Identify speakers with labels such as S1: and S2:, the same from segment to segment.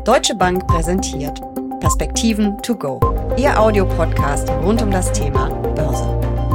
S1: Deutsche Bank präsentiert Perspektiven to go, Ihr Audiopodcast rund um das Thema Börse.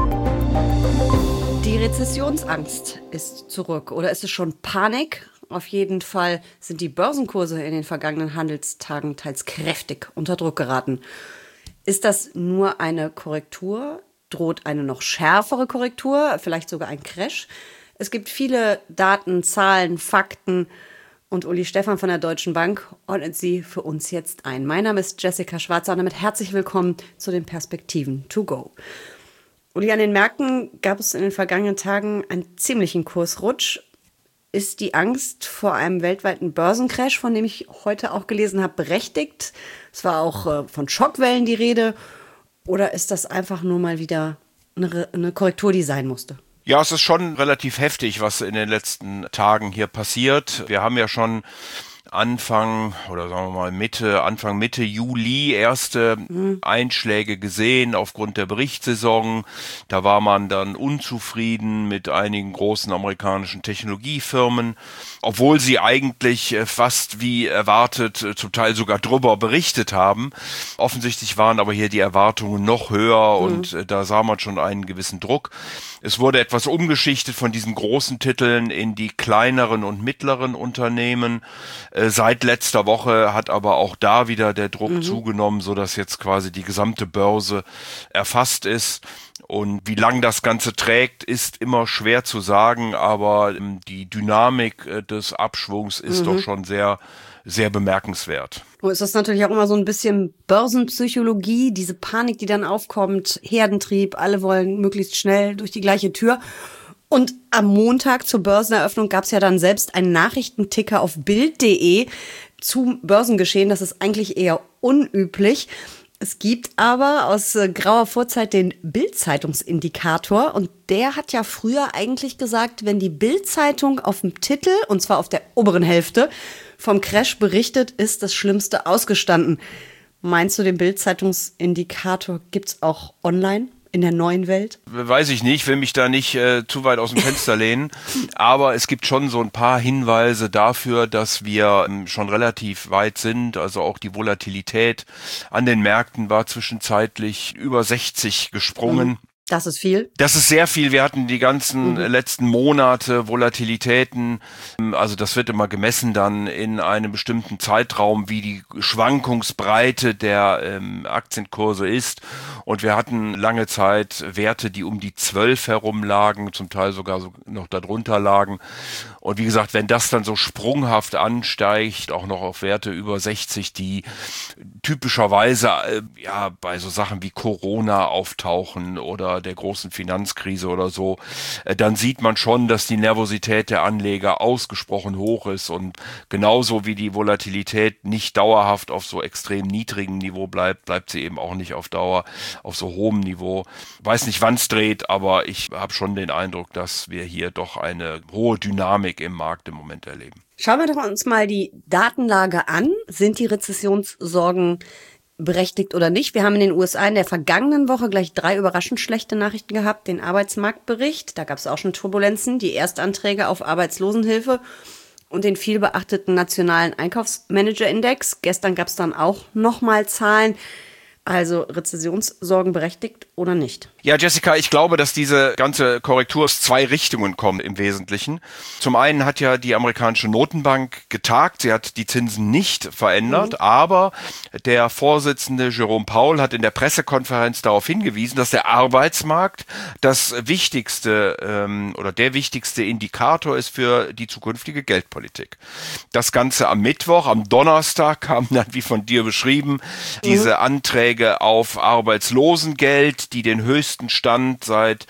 S1: Die Rezessionsangst ist zurück, oder ist es schon Panik? Auf jeden Fall sind die Börsenkurse in den vergangenen Handelstagen teils kräftig unter Druck geraten. Ist das nur eine Korrektur? Droht eine noch schärfere Korrektur? Vielleicht sogar ein Crash? Es gibt viele Daten, Zahlen, Fakten und Uli Stephan von der Deutschen Bank ordnet sie für uns jetzt ein. Mein Name ist Jessica Schwarzer und damit herzlich willkommen zu den Perspektiven to go. Uli, an den Märkten gab es in den vergangenen Tagen einen ziemlichen Kursrutsch. Ist die Angst vor einem weltweiten Börsencrash, von dem ich heute auch gelesen habe, berechtigt? Es war auch von Schockwellen die Rede. Oder ist das einfach nur mal wieder eine Korrektur, die sein musste?
S2: Ja, es ist schon relativ heftig, was in den letzten Tagen hier passiert. Wir haben ja schon Anfang Mitte Juli erste Einschläge gesehen aufgrund der Berichtssaison. Da war man dann unzufrieden mit einigen großen amerikanischen Technologiefirmen, obwohl sie eigentlich fast wie erwartet, zum Teil sogar drüber berichtet haben. Offensichtlich waren aber hier die Erwartungen noch höher und da sah man schon einen gewissen Druck. Es wurde etwas umgeschichtet von diesen großen Titeln in die kleineren und mittleren Unternehmen. Seit letzter Woche hat aber auch da wieder der Druck zugenommen, sodass jetzt quasi die gesamte Börse erfasst ist. Und wie lang das Ganze trägt, ist immer schwer zu sagen, aber die Dynamik des Abschwungs ist doch schon sehr, sehr bemerkenswert.
S1: Es ist natürlich auch immer so ein bisschen Börsenpsychologie, diese Panik, die dann aufkommt, Herdentrieb, alle wollen möglichst schnell durch die gleiche Tür. Und am Montag zur Börseneröffnung gab es ja dann selbst einen Nachrichtenticker auf Bild.de zum Börsengeschehen. Das ist eigentlich eher unüblich. Es gibt aber aus grauer Vorzeit den Bild-Zeitungsindikator und der hat ja früher eigentlich gesagt, wenn die Bild-Zeitung auf dem Titel, und zwar auf der oberen Hälfte, vom Crash berichtet, ist das Schlimmste ausgestanden. Meinst du, den Bild-Zeitungsindikator gibt's auch online? In der neuen Welt?
S2: Weiß ich nicht, will mich da nicht zu weit aus dem Fenster lehnen, aber es gibt schon so ein paar Hinweise dafür, dass wir schon relativ weit sind, also auch die Volatilität an den Märkten war zwischenzeitlich über 60 gesprungen.
S1: Das ist viel.
S2: Das ist sehr viel. Wir hatten die ganzen letzten Monate Volatilitäten. Also das wird immer gemessen dann in einem bestimmten Zeitraum, wie die Schwankungsbreite der Aktienkurse ist. Und wir hatten lange Zeit Werte, die um die 12 herum lagen, zum Teil sogar noch darunter lagen. Und wie gesagt, wenn das dann so sprunghaft ansteigt, auch noch auf Werte über 60, die typischerweise bei so Sachen wie Corona auftauchen oder der großen Finanzkrise oder so, dann sieht man schon, dass die Nervosität der Anleger ausgesprochen hoch ist und genauso wie die Volatilität nicht dauerhaft auf so extrem niedrigem Niveau bleibt sie eben auch nicht auf Dauer auf so hohem Niveau. Weiß nicht, wann es dreht, aber ich habe schon den Eindruck, dass wir hier doch eine hohe Dynamik im Markt im Moment erleben.
S1: Schauen wir doch uns mal die Datenlage an. Sind die Rezessionssorgen berechtigt oder nicht? Wir haben in den USA in der vergangenen Woche gleich 3 überraschend schlechte Nachrichten gehabt. Den Arbeitsmarktbericht, da gab es auch schon Turbulenzen, die Erstanträge auf Arbeitslosenhilfe und den vielbeachteten nationalen Einkaufsmanagerindex. Gestern gab es dann auch nochmal Zahlen. Also Rezessionssorgen berechtigt oder nicht?
S2: Ja, Jessica, ich glaube, dass diese ganze Korrektur aus 2 Richtungen kommt im Wesentlichen. Zum einen hat ja die amerikanische Notenbank getagt, sie hat die Zinsen nicht verändert, aber der Vorsitzende Jerome Powell hat in der Pressekonferenz darauf hingewiesen, dass der Arbeitsmarkt das wichtigste oder der wichtigste Indikator ist für die zukünftige Geldpolitik. Das Ganze am Mittwoch, am Donnerstag kamen dann, wie von dir beschrieben, diese Anträge auf Arbeitslosengeld, die den höchsten Stand seit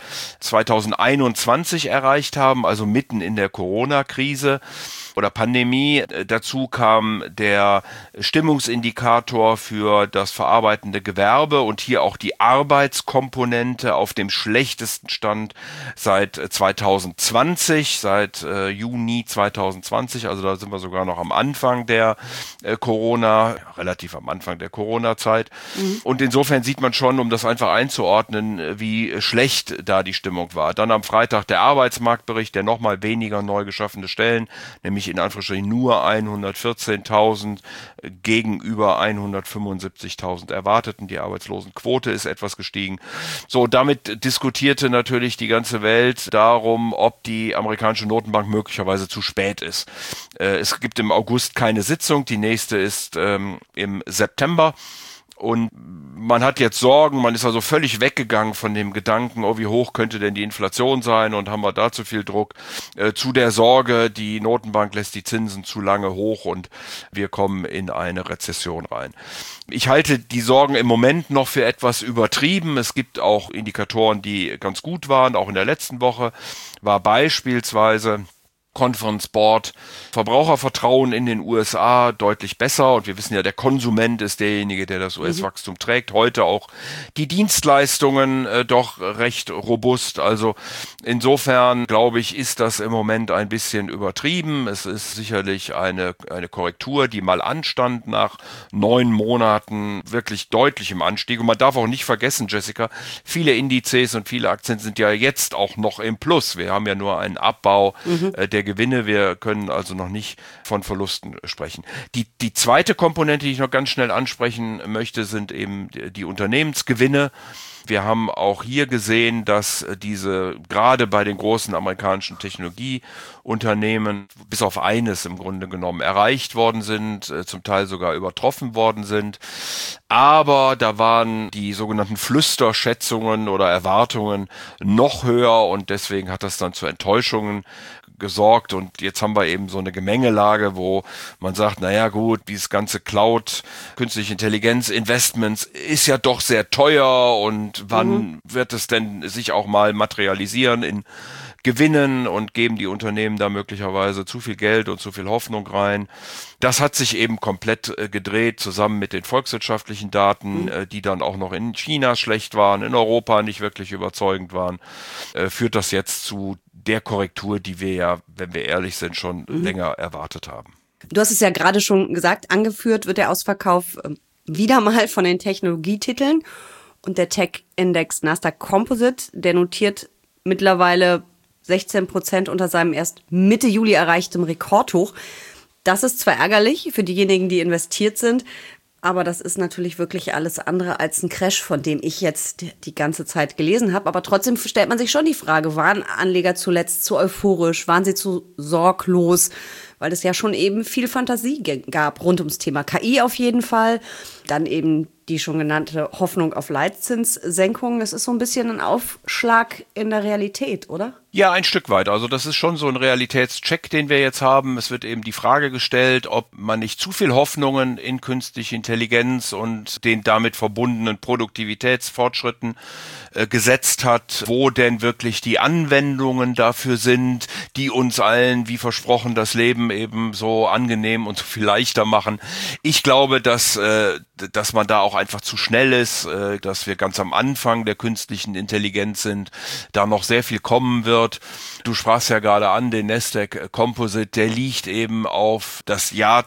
S2: 2021 erreicht haben, also mitten in der Corona-Krise oder Pandemie. Dazu kam der Stimmungsindikator für das verarbeitende Gewerbe und hier auch die Arbeitskomponente auf dem schlechtesten Stand seit 2020, seit Juni 2020, also da sind wir sogar noch am Anfang der relativ am Anfang der Corona-Zeit. Und insofern sieht man schon, um das einfach einzuordnen, wie schlecht da die Stimmung war. Dann am Freitag der Arbeitsmarktbericht, der nochmal weniger neu geschaffene Stellen, nämlich in Anführungsstrichen nur 114.000 gegenüber 175.000 erwarteten. Die Arbeitslosenquote ist etwas gestiegen. So, damit diskutierte natürlich die ganze Welt darum, ob die amerikanische Notenbank möglicherweise zu spät ist. Es gibt im August keine Sitzung, die nächste ist im September. Und man hat jetzt Sorgen, man ist also völlig weggegangen von dem Gedanken, oh, wie hoch könnte denn die Inflation sein und haben wir da zu viel Druck, zu der Sorge, die Notenbank lässt die Zinsen zu lange hoch und wir kommen in eine Rezession rein. Ich halte die Sorgen im Moment noch für etwas übertrieben. Es gibt auch Indikatoren, die ganz gut waren, auch in der letzten Woche war beispielsweise Conference Board, Verbrauchervertrauen in den USA deutlich besser und wir wissen ja, der Konsument ist derjenige, der das US-Wachstum trägt. Heute auch die Dienstleistungen doch recht robust. Also insofern, glaube ich, ist das im Moment ein bisschen übertrieben. Es ist sicherlich eine Korrektur, die mal anstand nach 9 Monaten wirklich deutlich im Anstieg. Und man darf auch nicht vergessen, Jessica, viele Indizes und viele Aktien sind ja jetzt auch noch im Plus. Wir haben ja nur einen Abbau der Gewinne. Wir können also noch nicht von Verlusten sprechen. Die zweite Komponente, die ich noch ganz schnell ansprechen möchte, sind eben die Unternehmensgewinne. Wir haben auch hier gesehen, dass diese gerade bei den großen amerikanischen Technologieunternehmen bis auf eines im Grunde genommen erreicht worden sind, zum Teil sogar übertroffen worden sind. Aber da waren die sogenannten Flüsterschätzungen oder Erwartungen noch höher und deswegen hat das dann zu Enttäuschungen gesorgt und jetzt haben wir eben so eine Gemengelage, wo man sagt, naja gut, dieses ganze Cloud, künstliche Intelligenz, Investments ist ja doch sehr teuer und wann wird es denn sich auch mal materialisieren in Gewinnen und geben die Unternehmen da möglicherweise zu viel Geld und zu viel Hoffnung rein. Das hat sich eben komplett gedreht, zusammen mit den volkswirtschaftlichen Daten, die dann auch noch in China schlecht waren, in Europa nicht wirklich überzeugend waren, führt das jetzt zu der Korrektur, die wir ja, wenn wir ehrlich sind, schon länger erwartet haben.
S1: Du hast es ja gerade schon gesagt, angeführt wird der Ausverkauf wieder mal von den Technologietiteln und der Tech-Index Nasdaq Composite, der notiert mittlerweile 16% unter seinem erst Mitte Juli erreichtem Rekordhoch. Das ist zwar ärgerlich für diejenigen, die investiert sind, aber das ist natürlich wirklich alles andere als ein Crash, von dem ich jetzt die ganze Zeit gelesen habe. Aber trotzdem stellt man sich schon die Frage, waren Anleger zuletzt zu euphorisch, waren sie zu sorglos? Weil es ja schon eben viel Fantasie gab rund ums Thema KI auf jeden Fall. Dann eben die schon genannte Hoffnung auf Leitzinssenkungen. Das ist so ein bisschen ein Aufschlag in der Realität, oder?
S2: Ja, ein Stück weit. Also das ist schon so ein Realitätscheck, den wir jetzt haben. Es wird eben die Frage gestellt, ob man nicht zu viel Hoffnungen in künstliche Intelligenz und den damit verbundenen Produktivitätsfortschritten gesetzt hat, wo denn wirklich die Anwendungen dafür sind, die uns allen, wie versprochen, das Leben eben so angenehm und so viel leichter machen. Ich glaube, dass man da auch einfach zu schnell ist, dass wir ganz am Anfang der künstlichen Intelligenz sind, da noch sehr viel kommen wird. Du sprachst ja gerade an, den Nasdaq Composite, der liegt eben auf das Jahr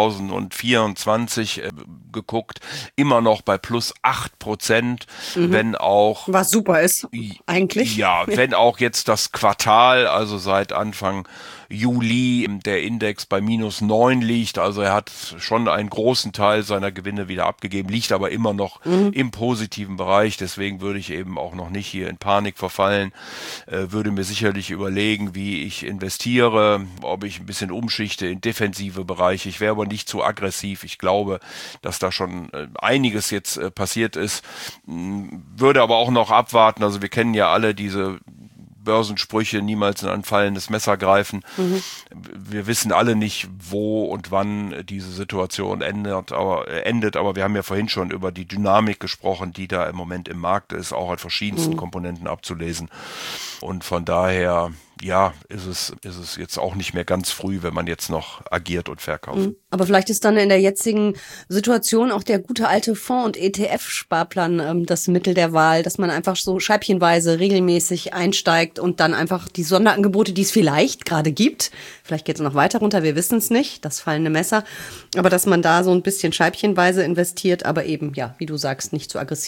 S2: 2024 geguckt, immer noch bei plus 8%, wenn auch...
S1: Was super ist, eigentlich.
S2: Ja, wenn auch jetzt das Quartal, also seit Anfang Juli, der Index bei -9 liegt. Also er hat schon einen großen Teil seiner Gewinne wieder abgegeben, liegt aber immer noch im positiven Bereich. Deswegen würde ich eben auch noch nicht hier in Panik verfallen, würde mir sicherlich überlegen, wie ich investiere, ob ich ein bisschen umschichte in defensive Bereiche. Ich wäre aber nicht zu aggressiv. Ich glaube, dass da schon einiges jetzt passiert ist. Würde aber auch noch abwarten. Also wir kennen ja alle diese Börsensprüche, niemals in ein fallendes Messer greifen. Wir wissen alle nicht, wo und wann diese Situation endet, aber wir haben ja vorhin schon über die Dynamik gesprochen, die da im Moment im Markt ist, auch an verschiedensten Komponenten abzulesen. Und von daher, ja, ist es jetzt auch nicht mehr ganz früh, wenn man jetzt noch agiert und verkauft.
S1: Aber vielleicht ist dann in der jetzigen Situation auch der gute alte Fonds- und ETF-Sparplan das Mittel der Wahl, dass man einfach so scheibchenweise regelmäßig einsteigt und dann einfach die Sonderangebote, die es vielleicht gerade gibt, vielleicht geht es noch weiter runter, wir wissen es nicht, das fallende Messer, aber dass man da so ein bisschen scheibchenweise investiert, aber eben, ja, wie du sagst, nicht zu aggressiv.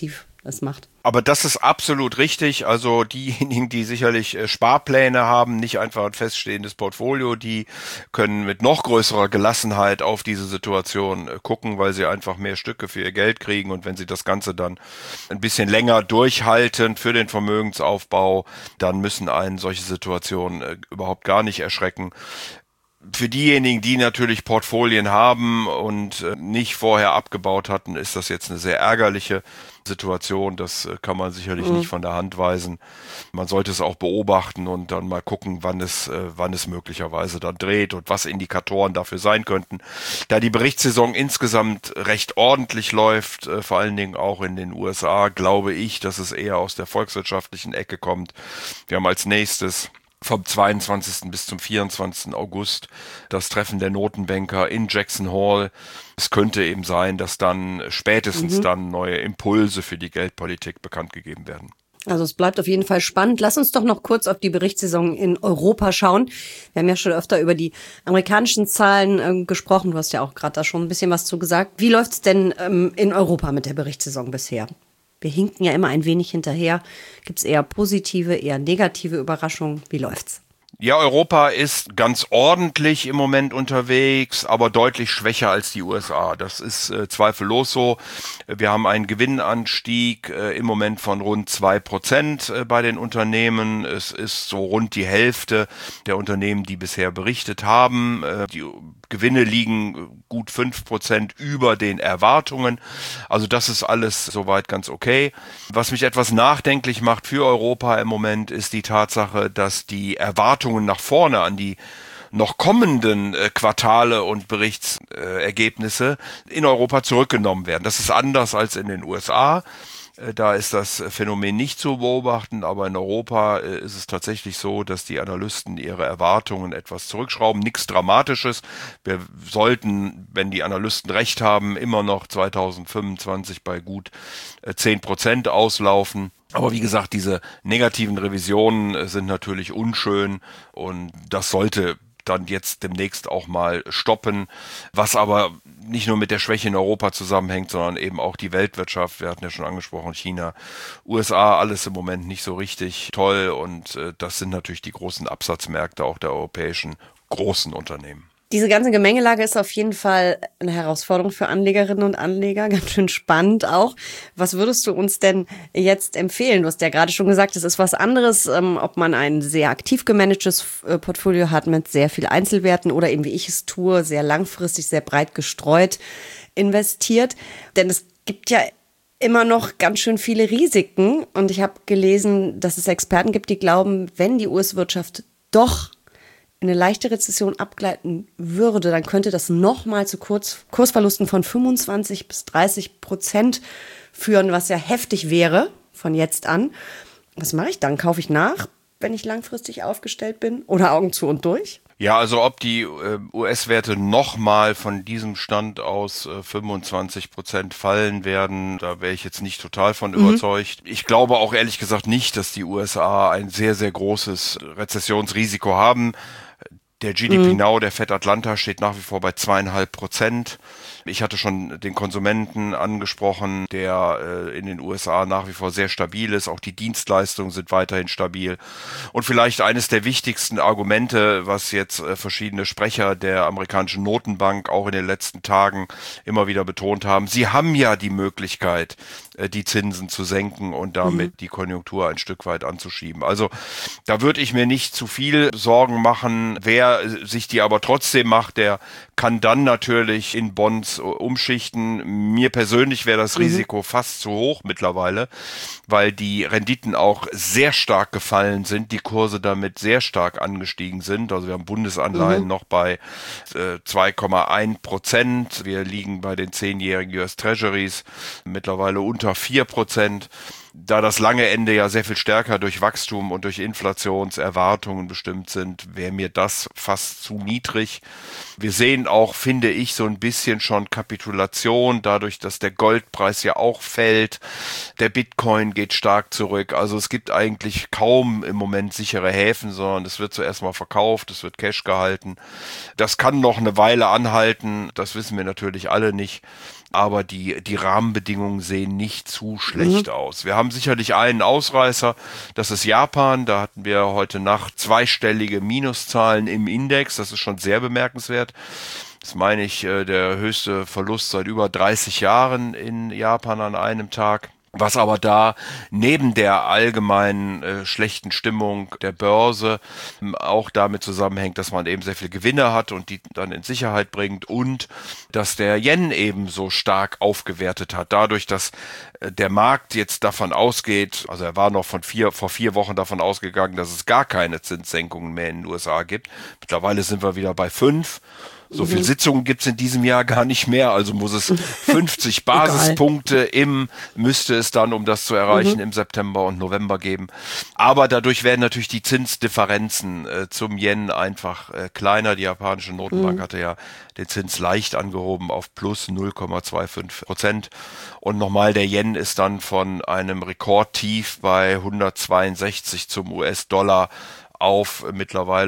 S1: es macht.
S2: Aber das ist absolut richtig. Also diejenigen, die sicherlich Sparpläne haben, nicht einfach ein feststehendes Portfolio, die können mit noch größerer Gelassenheit auf diese Situation gucken, weil sie einfach mehr Stücke für ihr Geld kriegen. Und wenn sie das Ganze dann ein bisschen länger durchhalten für den Vermögensaufbau, dann müssen einen solche Situationen überhaupt gar nicht erschrecken. Für diejenigen, die natürlich Portfolien haben und nicht vorher abgebaut hatten, ist das jetzt eine sehr ärgerliche Situation. Das kann man sicherlich nicht von der Hand weisen. Man sollte es auch beobachten und dann mal gucken, wann es möglicherweise dann dreht und was Indikatoren dafür sein könnten. Da die Berichtssaison insgesamt recht ordentlich läuft, vor allen Dingen auch in den USA, glaube ich, dass es eher aus der volkswirtschaftlichen Ecke kommt. Wir haben als nächstes vom 22. bis zum 24. August das Treffen der Notenbanker in Jackson Hole. Es könnte eben sein, dass dann spätestens dann neue Impulse für die Geldpolitik bekannt gegeben werden.
S1: Also es bleibt auf jeden Fall spannend. Lass uns doch noch kurz auf die Berichtssaison in Europa schauen. Wir haben ja schon öfter über die amerikanischen Zahlen gesprochen. Du hast ja auch gerade da schon ein bisschen was zu gesagt. Wie läuft's denn in Europa mit der Berichtssaison bisher? Wir hinken ja immer ein wenig hinterher. Gibt es eher positive, eher negative Überraschungen? Wie läuft's?
S2: Ja, Europa ist ganz ordentlich im Moment unterwegs, aber deutlich schwächer als die USA. Das ist zweifellos so. Wir haben einen Gewinnanstieg im Moment von rund 2% bei den Unternehmen. Es ist so rund die Hälfte der Unternehmen, die bisher berichtet haben. Die Gewinne liegen gut 5% über den Erwartungen. Also das ist alles soweit ganz okay. Was mich etwas nachdenklich macht für Europa im Moment ist die Tatsache, dass die Erwartungen nach vorne an die noch kommenden Quartale und Berichtsergebnisse in Europa zurückgenommen werden. Das ist anders als in den USA. Da ist das Phänomen nicht zu beobachten, aber in Europa ist es tatsächlich so, dass die Analysten ihre Erwartungen etwas zurückschrauben. Nichts Dramatisches. Wir sollten, wenn die Analysten recht haben, immer noch 2025 bei gut 10% auslaufen. Aber wie gesagt, diese negativen Revisionen sind natürlich unschön und das sollte dann jetzt demnächst auch mal stoppen, was aber nicht nur mit der Schwäche in Europa zusammenhängt, sondern eben auch die Weltwirtschaft. Wir hatten ja schon angesprochen, China, USA, alles im Moment nicht so richtig toll und das sind natürlich die großen Absatzmärkte auch der europäischen großen Unternehmen.
S1: Diese ganze Gemengelage ist auf jeden Fall eine Herausforderung für Anlegerinnen und Anleger, ganz schön spannend auch. Was würdest du uns denn jetzt empfehlen? Du hast ja gerade schon gesagt, es ist was anderes, ob man ein sehr aktiv gemanagtes Portfolio hat mit sehr viel Einzelwerten oder eben wie ich es tue, sehr langfristig, sehr breit gestreut investiert. Denn es gibt ja immer noch ganz schön viele Risiken und ich habe gelesen, dass es Experten gibt, die glauben, wenn die US-Wirtschaft doch in eine leichte Rezession abgleiten würde, dann könnte das nochmal zu Kursverlusten von 25-30% führen, was ja heftig wäre von jetzt an. Was mache ich dann? Kaufe ich nach, wenn ich langfristig aufgestellt bin? Oder Augen zu und durch?
S2: Ja, also ob die US-Werte nochmal von diesem Stand aus 25% fallen werden, da wäre ich jetzt nicht total von überzeugt. Ich glaube auch ehrlich gesagt nicht, dass die USA ein sehr, sehr großes Rezessionsrisiko haben. Der GDP Now, der Fed Atlanta, steht nach wie vor bei 2,5%. Ich hatte schon den Konsumenten angesprochen, der in den USA nach wie vor sehr stabil ist. Auch die Dienstleistungen sind weiterhin stabil. Und vielleicht eines der wichtigsten Argumente, was jetzt verschiedene Sprecher der amerikanischen Notenbank auch in den letzten Tagen immer wieder betont haben. Sie haben ja die Möglichkeit, die Zinsen zu senken und damit die Konjunktur ein Stück weit anzuschieben. Also da würde ich mir nicht zu viel Sorgen machen. Wer sich die aber trotzdem macht, der kann dann natürlich in Bonds umschichten. Mir persönlich wäre das Risiko fast zu hoch mittlerweile, weil die Renditen auch sehr stark gefallen sind, die Kurse damit sehr stark angestiegen sind. Also wir haben Bundesanleihen noch bei 2,1%. Wir liegen bei den 10-jährigen US Treasuries mittlerweile unter 4%. Da das lange Ende ja sehr viel stärker durch Wachstum und durch Inflationserwartungen bestimmt sind, wäre mir das fast zu niedrig. Wir sehen auch, finde ich, so ein bisschen schon Kapitulation, dadurch, dass der Goldpreis ja auch fällt. Der Bitcoin geht stark zurück. Also es gibt eigentlich kaum im Moment sichere Häfen, sondern es wird zuerst mal verkauft, es wird Cash gehalten. Das kann noch eine Weile anhalten, das wissen wir natürlich alle nicht. Aber die Rahmenbedingungen sehen nicht zu schlecht aus. Wir haben sicherlich einen Ausreißer, das ist Japan. Da hatten wir heute Nacht zweistellige Minuszahlen im Index. Das ist schon sehr bemerkenswert. Das meine ich, der höchste Verlust seit über 30 Jahren in Japan an einem Tag. Was aber da neben der allgemeinen schlechten Stimmung der Börse auch damit zusammenhängt, dass man eben sehr viel Gewinne hat und die dann in Sicherheit bringt und dass der Yen eben so stark aufgewertet hat. Dadurch, dass der Markt jetzt davon ausgeht, also er war noch vor 4 Wochen davon ausgegangen, dass es gar keine Zinssenkungen mehr in den USA gibt. Mittlerweile sind wir wieder bei 5. So viel Sitzungen gibt's in diesem Jahr gar nicht mehr, also muss es 50 Basispunkte müsste es dann, um das zu erreichen, im September und November geben. Aber dadurch werden natürlich die Zinsdifferenzen zum Yen einfach kleiner. Die japanische Notenbank hatte ja den Zins leicht angehoben auf plus 0,25%. Und nochmal, der Yen ist dann von einem Rekordtief bei 162 zum US-Dollar auf mittlerweile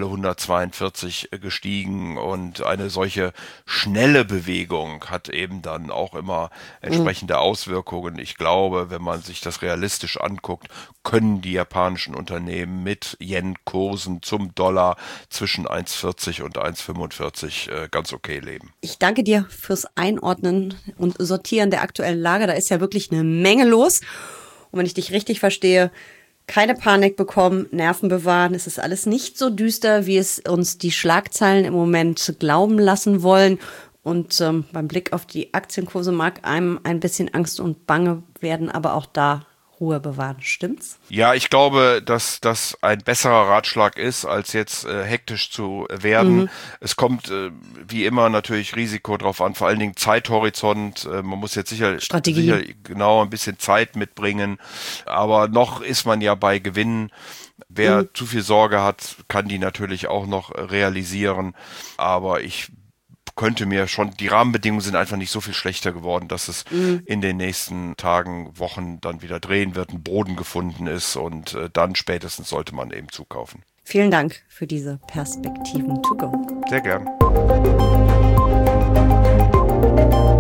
S2: 142 gestiegen und eine solche schnelle Bewegung hat eben dann auch immer entsprechende Auswirkungen. Ich glaube, wenn man sich das realistisch anguckt, können die japanischen Unternehmen mit Yen-Kursen zum Dollar zwischen 1,40 und 1,45 ganz okay leben.
S1: Ich danke dir fürs Einordnen und Sortieren der aktuellen Lage. Da ist ja wirklich eine Menge los. Und wenn ich dich richtig verstehe, keine Panik bekommen, Nerven bewahren. Es ist alles nicht so düster, wie es uns die Schlagzeilen im Moment glauben lassen wollen. Und beim Blick auf die Aktienkurse mag einem ein bisschen Angst und Bange werden, aber auch da Ruhe bewahren. Stimmt's?
S2: Ja, ich glaube, dass das ein besserer Ratschlag ist, als jetzt hektisch zu werden. Es kommt wie immer natürlich Risiko drauf an, vor allen Dingen Zeithorizont. Man muss jetzt sicher genau ein bisschen Zeit mitbringen. Aber noch ist man ja bei Gewinnen. Wer zu viel Sorge hat, kann die natürlich auch noch realisieren. Aber ich könnte mir schon, die Rahmenbedingungen sind einfach nicht so viel schlechter geworden, dass es in den nächsten Tagen, Wochen dann wieder drehen wird, ein Boden gefunden ist und dann spätestens sollte man eben zukaufen.
S1: Vielen Dank für diese Perspektiven to go.
S2: Sehr gern.